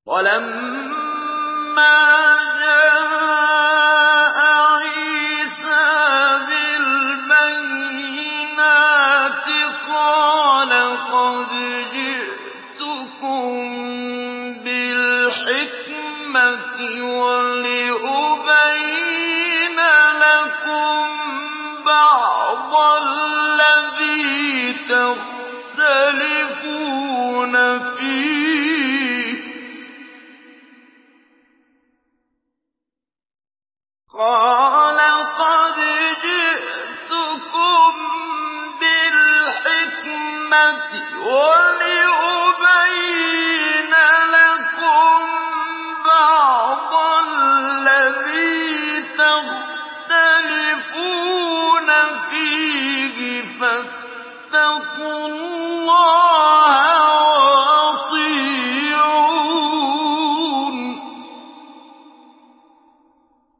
وَلَمَّا جَاءَ عِيسَىٰ بِالْبَيِّنَاتِ قَالَ قَدْ جِئْتُكُم بِالْحِكْمَةِ وَلِأُبَيِّنَ لَكُم بَعْضَ الَّذِي تَخْتَلِفُونَ فِيهِ ۖ قَالَ قَدْ جِئْتُكُم بِالْحِكْمَةِ